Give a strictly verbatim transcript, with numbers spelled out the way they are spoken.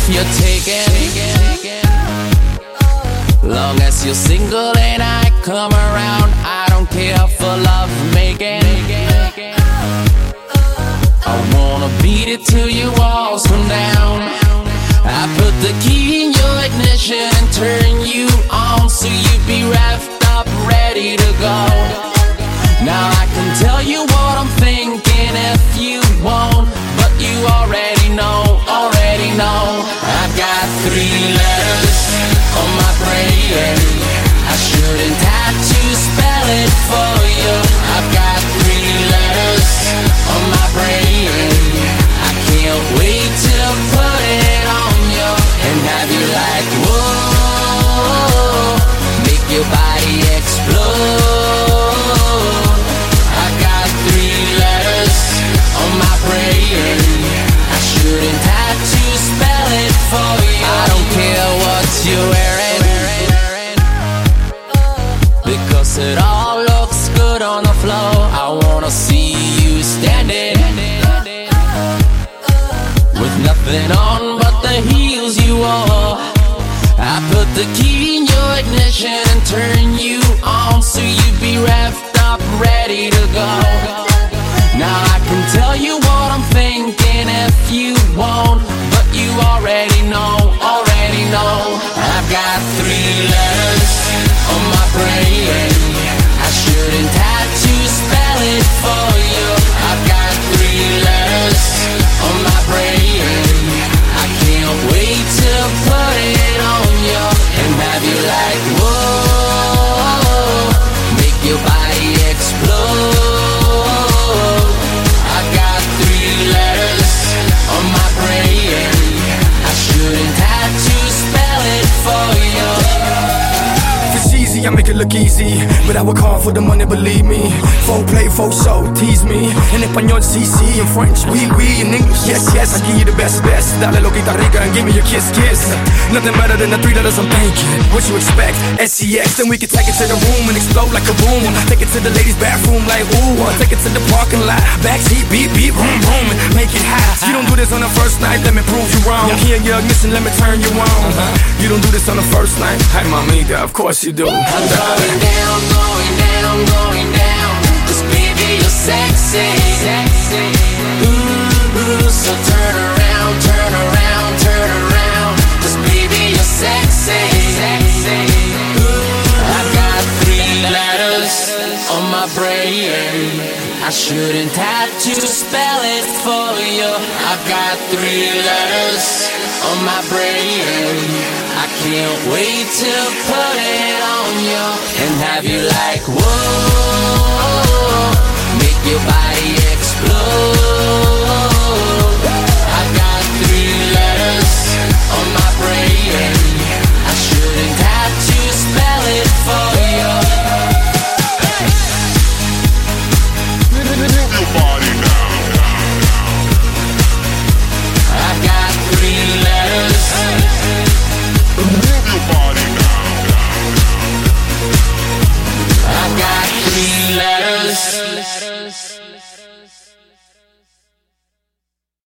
you're taken. Long as you're single and I come around, I don't care for love making. I wanna beat it till your walls come down. I put the key in your ignition and turn you on, so you be revved up, ready to go. Now I can tell you what I'm thinking if you won't, but you already know, already know. I've got three letters on my brain. I shouldn't have to spell it for you. I've got three letters on my brain. I can't wait to put it on you and have you like, whoa, make your body explode. I got three letters on my brain. I shouldn't have to spell it for you. I don't care what you're wearing, because it all looks good on the floor. I wanna see you standing with nothing on but the heels you wore. I put the key in your ignition and turn you on, so you be revved up, ready to go. Now I can tell you what I'm thinking if you won't, but you already know, already know. I've got three letters on my brain. I shouldn't have to spell it for you. I've got three letters on my brain. I can't wait to put it on you and have you like, whoa, make your body explode. I've got three letters on my brain. I shouldn't have to spell it for you. It's easy, I make it look easy, but I work hard for the money, believe me. Folk play, folk show, tease me. In Espanol, C C, in French, oui, oui. In English, yes, yes, I give you the best, best. Dale loquita rica and give me your kiss, kiss. Nothing better than the three letters I'm thinking. What you expect? S C X, then we can take it to the room and explode like a boom. Take it to the ladies' bathroom like ooh. Take it to the parking lot, backseat, beep, beep, boom, boom, and make it hot. You don't do this on the first night, let me prove you wrong. Here, your ignition, let me turn you on. You don't do this on the first night, hi mamita, of course you do. I'm going down, going down, going down, 'cause baby you're sexy, sexy. Ooh, ooh, so turn around, turn around, turn around, 'cause baby you're sexy, sexy. Ooh, I've got three letters on my brain. I shouldn't have to spell it for you. I've got three letters on my brain. I can't wait to put it on you and have you like, whoa, make your body explode.